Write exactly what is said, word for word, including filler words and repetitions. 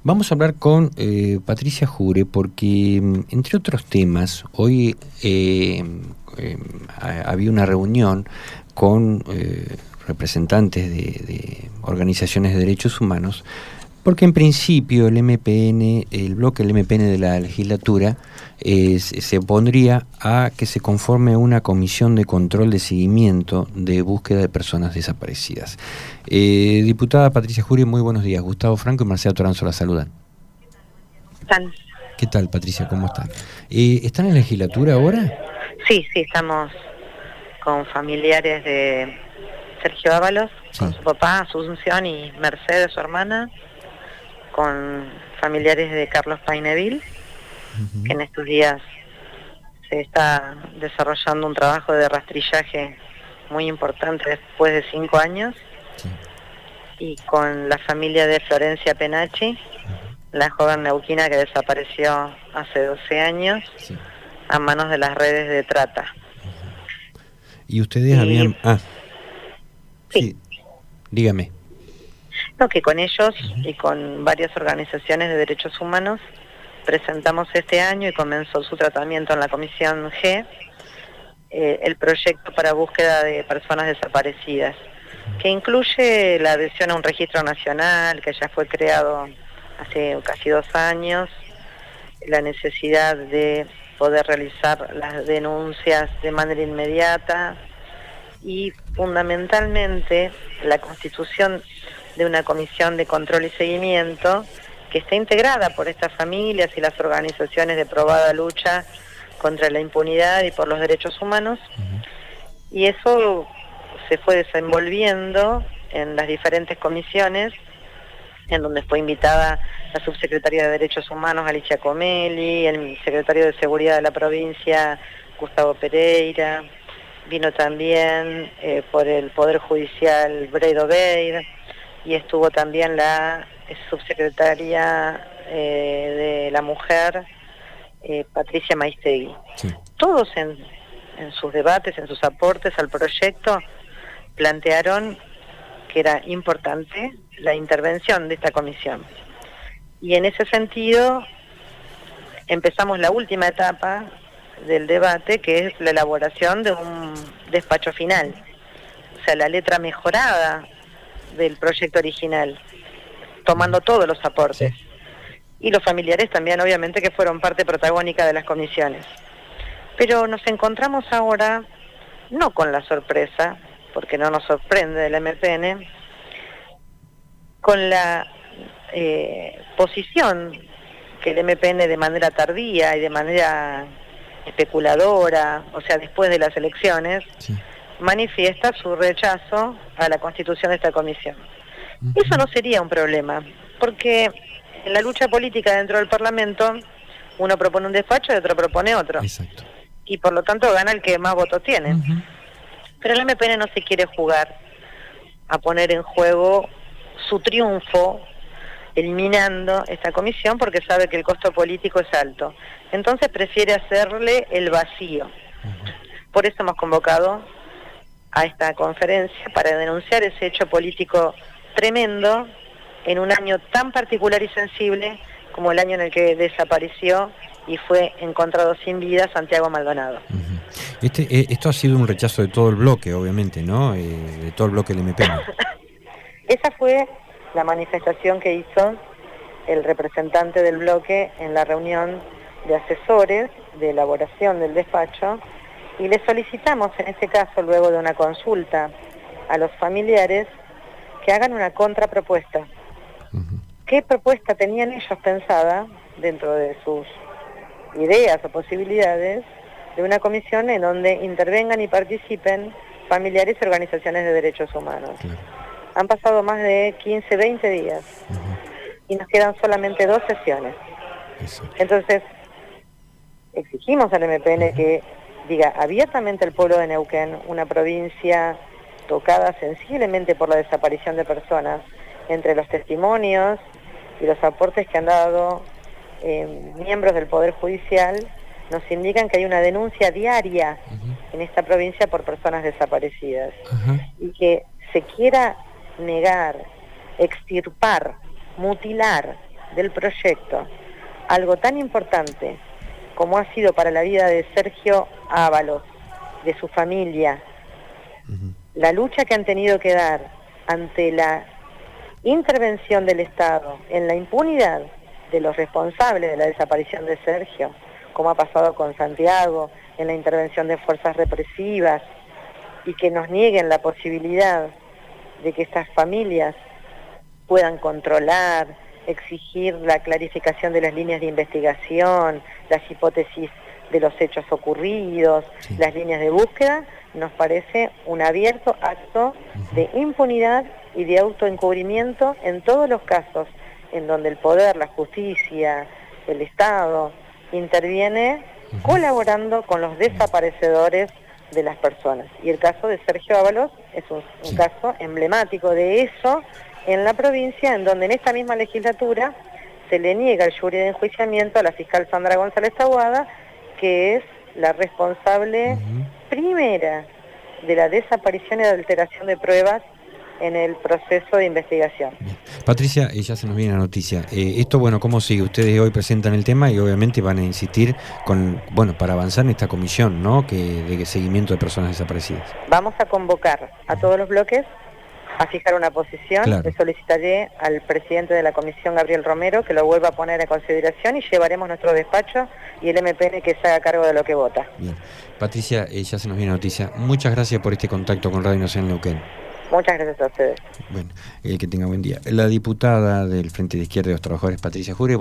Vamos a hablar con eh, Patricia Jure porque, entre otros temas, hoy eh, eh, había una reunión con eh, representantes de, de organizaciones de derechos humanos, porque en principio el M P N, el bloque del M P N de la legislatura, eh, se opondría a que se conforme una comisión de control de seguimiento de búsqueda de personas desaparecidas. Eh, diputada Patricia Jure, muy buenos días. Gustavo Franco y Marcela Toranzo la saludan. ¿Qué tal? ¿Qué tal, Patricia? ¿Cómo están? Eh, ¿Están en la legislatura ahora? Sí, sí, estamos con familiares de Sergio Ábalos, sí, con su papá, Asunción, y Mercedes, su hermana, con familiares de Carlos Paineville, uh-huh, que en estos días se está desarrollando un trabajo de rastrillaje muy importante después de cinco años, sí, y con la familia de Florencia Penachi, uh-huh, la joven neuquina que desapareció hace doce años, sí, a manos de las redes de trata. Uh-huh. ¿Y ustedes y... habían...? Ah, sí, sí, dígame. No, que con ellos, uh-huh, y con varias organizaciones de derechos humanos presentamos este año y comenzó su tratamiento en la Comisión G, eh, el proyecto para búsqueda de personas desaparecidas, que incluye la adhesión a un registro nacional que ya fue creado hace casi dos años, la necesidad de poder realizar las denuncias de manera inmediata y fundamentalmente la constitución de una comisión de control y seguimiento que está integrada por estas familias y las organizaciones de probada lucha contra la impunidad y por los derechos humanos, uh-huh, y eso se fue desenvolviendo en las diferentes comisiones, en donde fue invitada la subsecretaria de Derechos Humanos, Alicia Comelli, el secretario de Seguridad de la provincia, Gustavo Pereira, vino también eh, por el Poder Judicial Bredo Beir, y estuvo también la subsecretaria eh, de la Mujer, eh, Patricia Maistegui. Sí. Todos en, en sus debates, en sus aportes al proyecto, plantearon que era importante la intervención de esta comisión. Y en ese sentido empezamos la última etapa del debate, que es la elaboración de un despacho final, o sea, la letra mejorada del proyecto original, tomando todos los aportes. Sí. Y los familiares también, obviamente, que fueron parte protagónica de las comisiones. Pero nos encontramos ahora, no con la sorpresa, porque no nos sorprende del M P N, con la eh, posición que el M P N de manera tardía y de manera especuladora, o sea, después de las elecciones, sí, manifiesta su rechazo a la constitución de esta comisión. Uh-huh. Eso no sería un problema, porque en la lucha política dentro del Parlamento uno propone un despacho y otro propone otro. Exacto. Y por lo tanto gana el que más votos tiene. Uh-huh. Pero el M P N no se quiere jugar a poner en juego su triunfo eliminando esta comisión, porque sabe que el costo político es alto. Entonces prefiere hacerle el vacío. Uh-huh. Por eso hemos convocado a esta conferencia para denunciar ese hecho político tremendo en un año tan particular y sensible como el año en el que desapareció y fue encontrado sin vida Santiago Maldonado. Uh-huh. Este, eh, esto ha sido un rechazo de todo el bloque, obviamente, ¿no? Eh, de todo el bloque del M P N. Esa fue la manifestación que hizo el representante del bloque en la reunión de asesores de elaboración del despacho, y le solicitamos en este caso, luego de una consulta a los familiares, que hagan una contrapropuesta. Uh-huh. ¿Qué propuesta tenían ellos pensada dentro de sus ideas o posibilidades de una comisión en donde intervengan y participen familiares y organizaciones de derechos humanos? Claro. Han pasado más de quince, veinte días, uh-huh, y nos quedan solamente dos sesiones. Eso. Entonces, exigimos al M P N, uh-huh, que diga abiertamente al pueblo de Neuquén, una provincia tocada sensiblemente por la desaparición de personas, entre los testimonios y los aportes que han dado eh, miembros del Poder Judicial, nos indican que hay una denuncia diaria, uh-huh, en esta provincia por personas desaparecidas, uh-huh, y que se quiera negar, extirpar, mutilar del proyecto algo tan importante como ha sido para la vida de Sergio Ábalos, de su familia, uh-huh. la lucha que han tenido que dar ante la intervención del Estado en la impunidad de los responsables de la desaparición de Sergio, como ha pasado con Santiago, en la intervención de fuerzas represivas, y que nos nieguen la posibilidad de que estas familias puedan controlar, exigir la clarificación de las líneas de investigación, las hipótesis de los hechos ocurridos, sí. las líneas de búsqueda, nos parece un abierto acto uh-huh. de impunidad y de autoencubrimiento en todos los casos en donde el poder, la justicia, el Estado interviene uh-huh. colaborando con los desaparecedores de las personas. Y el caso de Sergio Ábalos es un, un sí. caso emblemático de eso en la provincia, en donde en esta misma legislatura se le niega el jury de enjuiciamiento a la fiscal Sandra González Taboada, que es la responsable uh-huh. primera de la desaparición y alteración de pruebas en el proceso de investigación. Bien. Patricia, eh, ya se nos viene la noticia. Eh, esto, bueno, ¿cómo sigue? Ustedes hoy presentan el tema y obviamente van a insistir con, bueno, para avanzar en esta comisión, ¿no?, que de seguimiento de personas desaparecidas. Vamos a convocar a todos los bloques a fijar una posición. Claro. Le solicitaré al presidente de la comisión, Gabriel Romero, que lo vuelva a poner en consideración y llevaremos nuestro despacho y el M P N que se haga cargo de lo que vota. Bien. Patricia, eh, ya se nos viene la noticia. Muchas gracias por este contacto con Radio Nacional Neuquén. Muchas gracias a ustedes. Bueno, eh, que tenga buen día. La diputada del Frente de Izquierda de los Trabajadores, Patricia Jure.